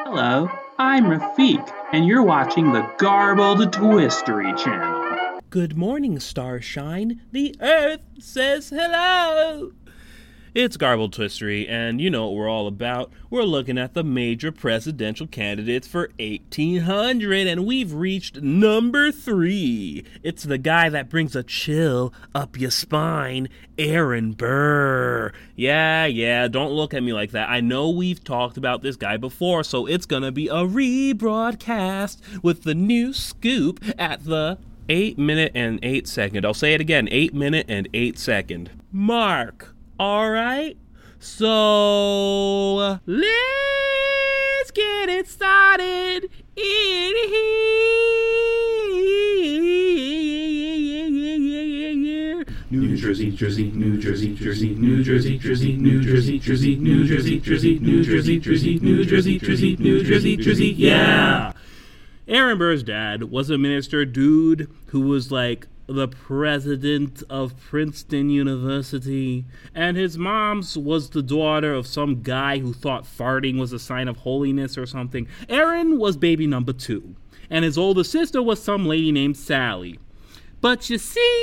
Hello, I'm Rafik, and you're watching the Garbled Twistery channel. Good morning, Starshine. The Earth says hello. It's Garbled Twistery, and you know what we're all about. We're looking at the major presidential candidates for 1800, and we've reached number 3. It's the guy that brings a chill up your spine, Aaron Burr. Yeah, don't look at me like that. I know we've talked about this guy before, so it's gonna be a rebroadcast with the new scoop at the 8-minute and 8-second. I'll say it again, 8-minute and 8-second mark. All right, so let's get it started in here. New Jersey, Jersey, New Jersey, Jersey, New Jersey, Jersey, New Jersey, Jersey, New Jersey, Jersey, New Jersey, Jersey, New Jersey, Jersey, New Jersey, Jersey, yeah. Aaron Burr's dad was a minister dude who was like the president of Princeton University, and his mom's was the daughter of some guy who thought farting was a sign of holiness or something. Aaron was baby number 2, and his older sister was some lady named Sally. But you see,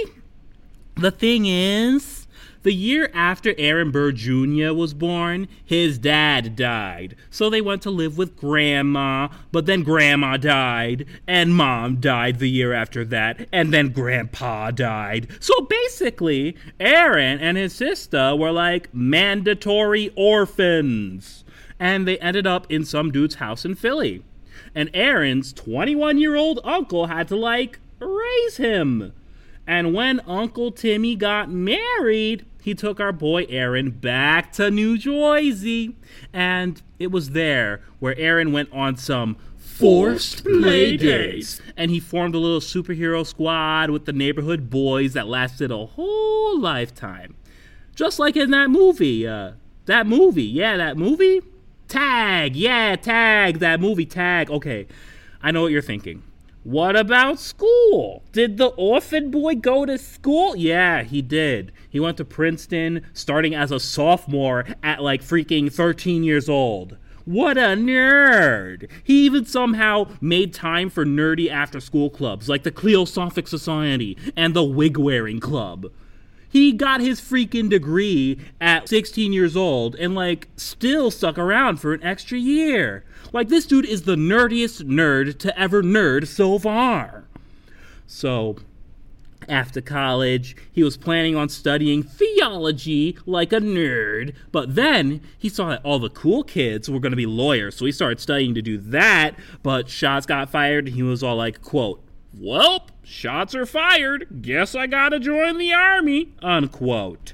the thing is, the year after Aaron Burr Jr. was born, his dad died. So they went to live with Grandma, but then Grandma died, and Mom died the year after that, and then Grandpa died. So basically, Aaron and his sister were like mandatory orphans. And they ended up in some dude's house in Philly. And Aaron's 21-year-old uncle had to raise him. And when Uncle Timmy got married, he took our boy Aaron back to New Jersey. And it was there where Aaron went on some forced play days. And he formed a little superhero squad with the neighborhood boys that lasted a whole lifetime. Just like in that movie. That movie? Tag. That movie Tag. Okay, I know what you're thinking. What about school? Did the orphan boy go to school? Yeah, he did. He went to Princeton starting as a sophomore at freaking 13 years old. What a nerd! He even somehow made time for nerdy after-school clubs like the Cleosophic Society and the Wig-Wearing Club. He got his freaking degree at 16 years old and still stuck around for an extra year. This dude is the nerdiest nerd to ever nerd so far. So, after college, he was planning on studying theology like a nerd, but then he saw that all the cool kids were going to be lawyers, so he started studying to do that, but shots got fired, and he was all quote, "Well, shots are fired. Guess I gotta join the army," unquote.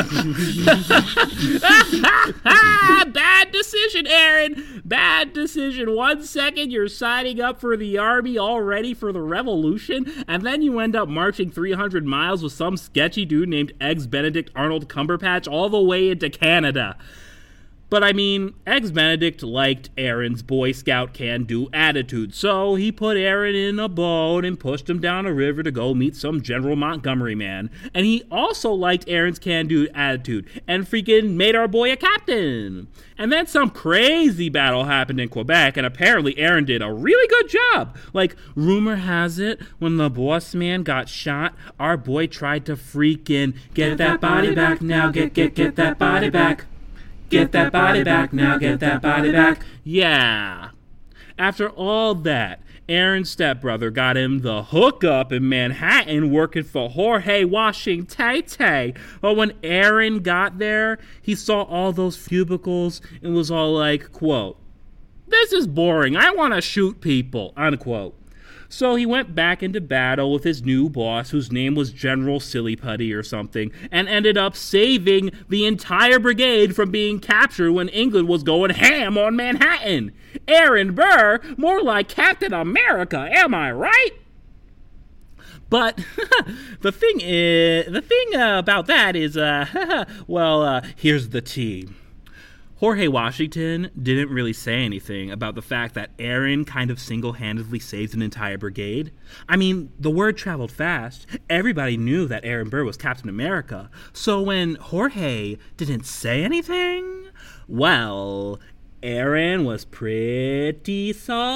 Bad decision, Aaron. Bad decision. 1 second you're signing up for the army all ready for the revolution, and then you end up marching 300 miles with some sketchy dude named Eggs Benedict Arnold Cumberpatch all the way into Canada. But Eggs Benedict liked Aaron's Boy Scout can-do attitude, so he put Aaron in a boat and pushed him down a river to go meet some General Montgomery man. And he also liked Aaron's can-do attitude and freaking made our boy a captain. And then some crazy battle happened in Quebec, and apparently Aaron did a really good job. Rumor has it, when the boss man got shot, our boy tried to freaking get that body back now, get that body back. Get that body back now, get that body back. Yeah. After all that, Aaron's stepbrother got him the hookup in Manhattan working for Jorge Washington. But when Aaron got there, he saw all those cubicles and was all quote, "This is boring. I want to shoot people," unquote. So he went back into battle with his new boss, whose name was General Sillyputty or something, and ended up saving the entire brigade from being captured when England was going ham on Manhattan. Aaron Burr, more like Captain America, am I right? But the thing about that is, here's the tea. Jorge Washington didn't really say anything about the fact that Aaron kind of single-handedly saved an entire brigade. The word traveled fast. Everybody knew that Aaron Burr was Captain America. So when Jorge didn't say anything, well, Aaron was pretty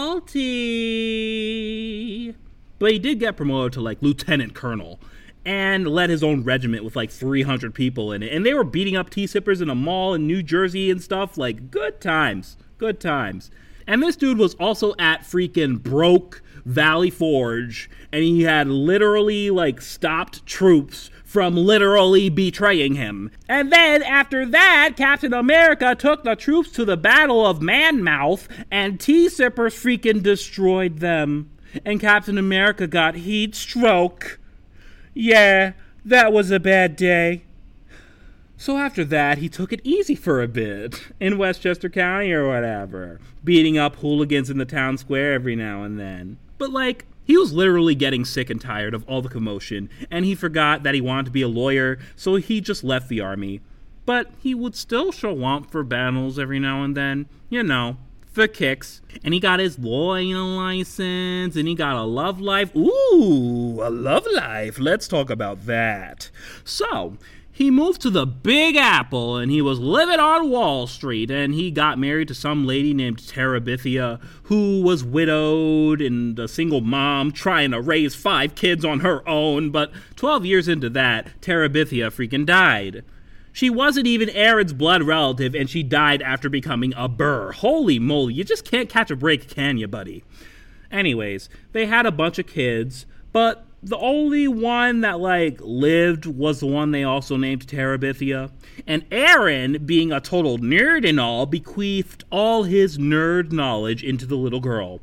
salty. But he did get promoted to, like, lieutenant colonel and led his own regiment with, like, 300 people in it. And they were beating up tea-sippers in a mall in New Jersey and stuff. Like, good times. Good times. And this dude was also at freaking Broke Valley Forge, and he had literally, like, stopped troops from literally betraying him. And then, after that, Captain America took the troops to the Battle of Manmouth, and tea-sippers freaking destroyed them. And Captain America got heat stroke. Yeah, that was a bad day. So after that, he took it easy for a bit in Westchester County or whatever, beating up hooligans in the town square every now and then. But, like, he was literally getting sick and tired of all the commotion, and he forgot that he wanted to be a lawyer, so he just left the army. But he would still show up for battles every now and then, you know, for kicks. And he got his lawyer license, and he got a love life. Ooh, a love life. Let's talk about that. So, he moved to the Big Apple, and he was living on Wall Street, and he got married to some lady named Terabithia, who was widowed and a single mom trying to raise 5 kids on her own, but 12 years into that, Terabithia freaking died. She wasn't even Aaron's blood relative, and she died after becoming a burr. Holy moly, you just can't catch a break, can you, buddy? Anyways, they had a bunch of kids, but the only one that, like, lived was the one they also named Terabithia. And Aaron, being a total nerd and all, bequeathed all his nerd knowledge into the little girl.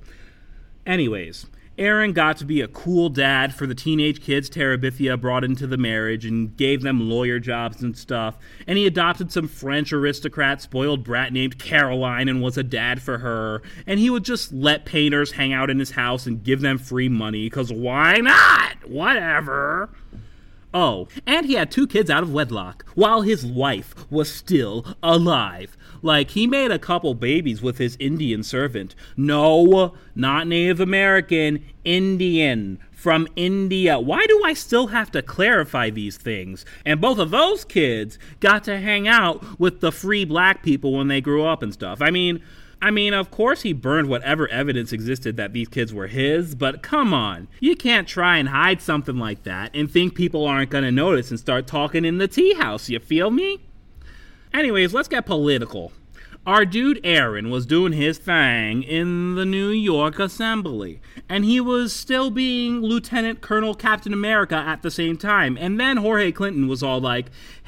Anyways, Aaron got to be a cool dad for the teenage kids Terabithia brought into the marriage and gave them lawyer jobs and stuff. And he adopted some French aristocrat spoiled brat named Caroline and was a dad for her. And he would just let painters hang out in his house and give them free money, because why not? Whatever. Oh, and he had 2 kids out of wedlock while his wife was still alive. Like, he made a couple babies with his Indian servant. No, not Native American, Indian, from India. Why do I still have to clarify these things? And both of those kids got to hang out with the free black people when they grew up and stuff. I mean, of course he burned whatever evidence existed that these kids were his, but come on. You can't try and hide something like that and think people aren't going to notice and start talking in the tea house, you feel me? Anyways, let's get political. Our dude Aaron was doing his thing in the New York Assembly, and he was still being Lieutenant Colonel Captain America at the same time. And then Jorge Clinton was all like,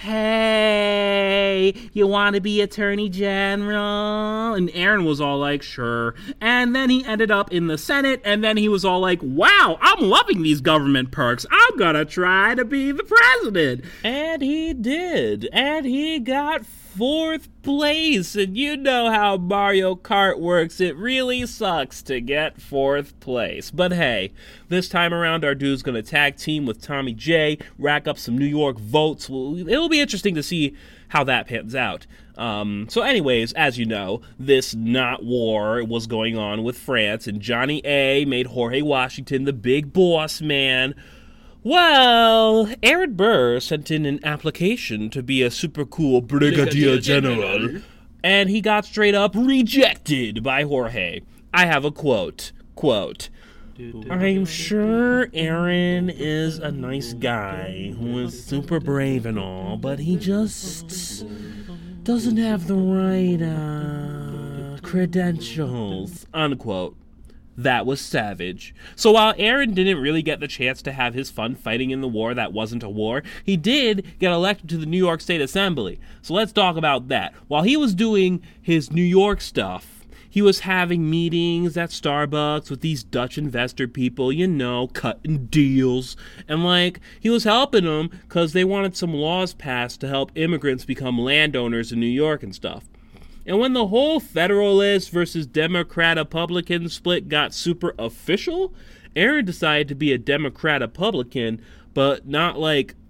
hey, you want to be Attorney General? And Aaron was all like, sure. And then he ended up in the Senate, and then he was all like, wow, I'm loving these government perks. I'm gonna try to be the president. And he did. And he got 4th place, and you know how Mario Kart works. It really sucks to get 4th place. But hey, this time around our dude's gonna tag team with Tommy J, rack up some New York votes. It'll be interesting to see how that pans out. So anyways, as you know, this not war was going on with France, and Johnny A made Jorge Washington the big boss man. Well, Aaron Burr sent in an application to be a super cool Brigadier General, and he got straight up rejected by Jorge. I have a quote, I'm sure Aaron is a nice guy who is super brave and all, but he just doesn't have the right credentials, unquote. That was savage. So while Aaron didn't really get the chance to have his fun fighting in the war that wasn't a war, he did get elected to the New York State Assembly. So let's talk about that. While he was doing his New York stuff, he was having meetings at Starbucks with these Dutch investor people, you know, cutting deals. And, like, he was helping them because they wanted some laws passed to help immigrants become landowners in New York and stuff. And when the whole Federalist versus Democrat-Republican split got super official, Aaron decided to be a Democrat-Republican, but not like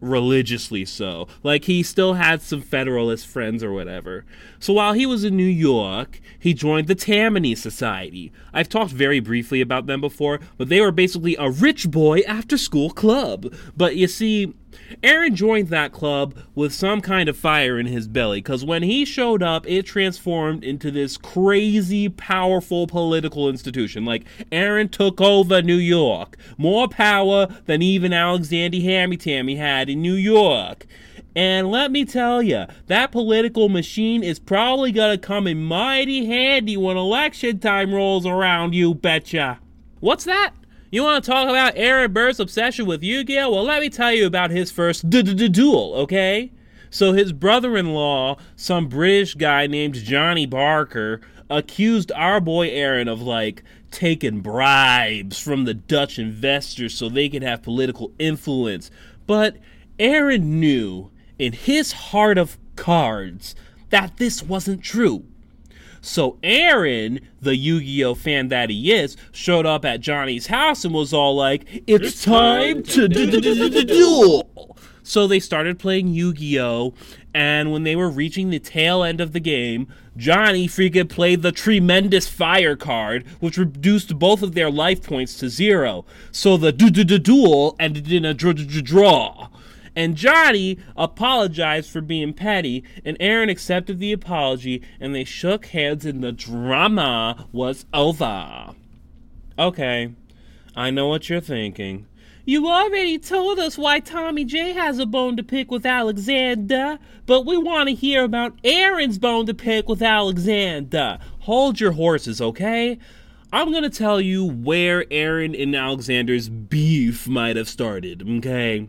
religiously so. Like, he still had some Federalist friends or whatever. So while he was in New York, he joined the Tammany Society. I've talked very briefly about them before, but they were basically a rich boy after-school club. But you see, Aaron joined that club with some kind of fire in his belly, because when he showed up, it transformed into this crazy, powerful political institution. Like, Aaron took over New York. More power than even Alexander Hammy-Tammy had in New York. And let me tell you, that political machine is probably gonna come in mighty handy when election time rolls around, you betcha. What's that? You want to talk about Aaron Burr's obsession with Yu-Gi-Oh? Well, let me tell you about his first duel, okay? So his brother-in-law, some British guy named Johnny Barker, accused our boy Aaron of, like, taking bribes from the Dutch investors so they could have political influence. But Aaron knew, in his heart of cards, that this wasn't true. So Aaron, the Yu-Gi-Oh fan that he is, showed up at Johnny's house and was all like, "It's time to duel!" So they started playing Yu-Gi-Oh, and when they were reaching the tail end of the game, Johnny freaking played the Tremendous Fire card, which reduced both of their life points to 0. So the duel ended in a draw. And Johnny apologized for being petty, and Aaron accepted the apology, and they shook hands, and the drama was over. Okay, I know what you're thinking. You already told us why Tommy J has a bone to pick with Alexander, but we want to hear about Aaron's bone to pick with Alexander. Hold your horses, okay? I'm going to tell you where Aaron and Alexander's beef might have started, okay?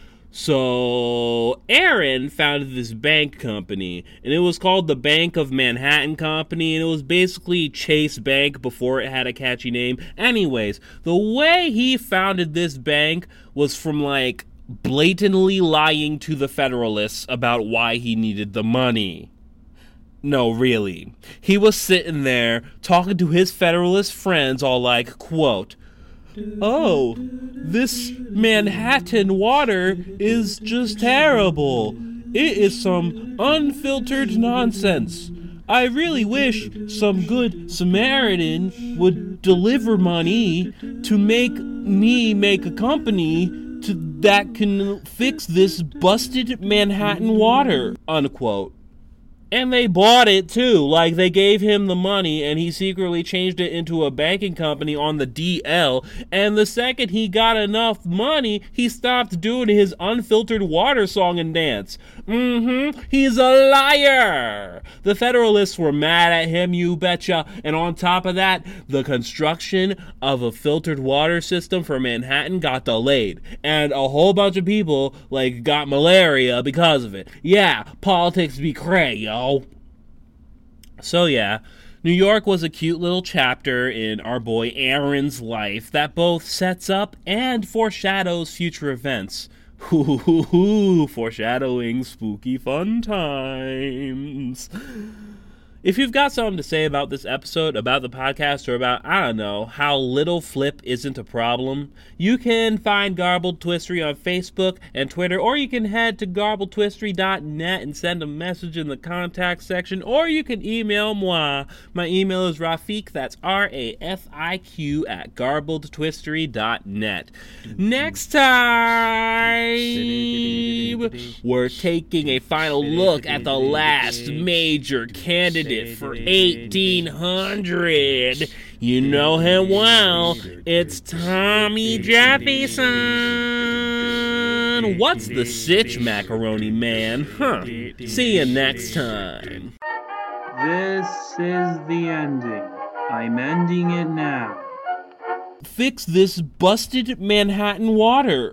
So, Aaron founded this bank company, and it was called the Bank of Manhattan Company, and it was basically Chase Bank before it had a catchy name. Anyways, the way he founded this bank was from, like, blatantly lying to the Federalists about why he needed the money. No, really. He was sitting there talking to his Federalist friends all like, quote, "Oh, this Manhattan water is just terrible. It is some unfiltered nonsense. I really wish some good Samaritan would deliver money to make me make a company that can fix this busted Manhattan water," unquote. And they bought it, too. Like, they gave him the money, and he secretly changed it into a banking company on the DL. And the second he got enough money, he stopped doing his unfiltered water song and dance. He's a liar! The Federalists were mad at him, you betcha. And on top of that, the construction of a filtered water system for Manhattan got delayed. And a whole bunch of people, like, got malaria because of it. Yeah, politics be cray, yo. So yeah, New York was a cute little chapter in our boy Aaron's life that both sets up and foreshadows future events. Foreshadowing spooky fun times. If you've got something to say about this episode, about the podcast, or about, I don't know, how little Flip isn't a problem, you can find Garbled Twistery on Facebook and Twitter, or you can head to garbledtwistery.net and send a message in the contact section, or you can email moi. My email is Rafiq, that's RAFIQ, at garbledtwistery.net. Next time, we're taking a final look at the last major candidate for 1800. You know him well. It's Tommy Jefferson. What's the sitch, Macaroni Man? See you next time. This is the ending. I'm ending it now. Fix this busted Manhattan water,